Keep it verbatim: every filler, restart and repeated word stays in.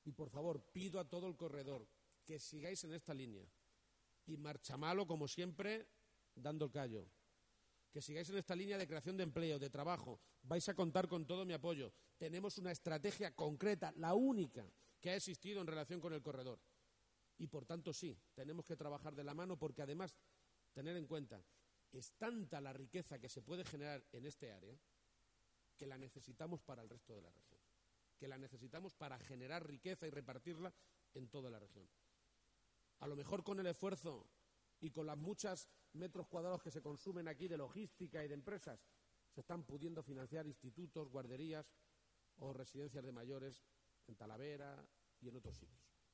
Y, por favor, pido a todo el corredor que sigáis en esta línea. Y Marchamalo, como siempre, dando el callo. Que sigáis en esta línea de creación de empleo, de trabajo. Vais a contar con todo mi apoyo. Tenemos una estrategia concreta, la única que ha existido en relación con el corredor. Y, por tanto, sí, tenemos que trabajar de la mano porque, además, tener en cuenta, es tanta la riqueza que se puede generar en este área que la necesitamos para el resto de la región. Que la necesitamos para generar riqueza y repartirla en toda la región. A lo mejor con el esfuerzo y con las muchos metros cuadrados que se consumen aquí de logística y de empresas, se están pudiendo financiar institutos, guarderías o residencias de mayores en Talavera y en otros sitios.